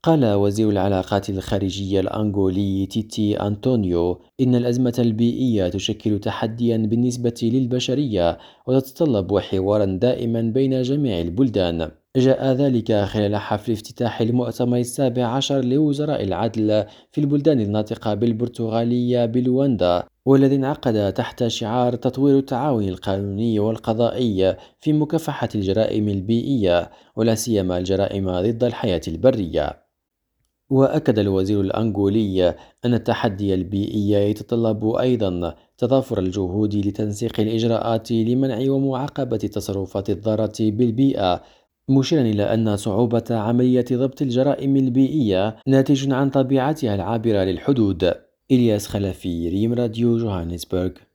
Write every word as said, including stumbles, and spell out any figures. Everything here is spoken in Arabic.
قال وزير العلاقات الخارجية الأنغولي تيتي أنطونيو إن الأزمة البيئية تشكل تحديا بالنسبة للبشرية وتتطلب حوارا دائما بين جميع البلدان. جاء ذلك خلال حفل افتتاح المؤتمر السابع عشر لوزراء العدل في البلدان الناطقة بالبرتغالية بلواندا، والذي انعقد تحت شعار تطوير التعاون القانوني والقضائي في مكافحة الجرائم البيئية ولا سيما الجرائم ضد الحياة البرية. وأكد الوزير الأنغولي أن التحدي البيئي يتطلب أيضا تضافر الجهود لتنسيق الإجراءات لمنع ومعاقبة التصرفات الضارة بالبيئة، مشيرا إلى أن صعوبة عملية ضبط الجرائم البيئية ناتج عن طبيعتها العابرة للحدود. إلياس خلفي، ريم راديو، جوهانسبرغ.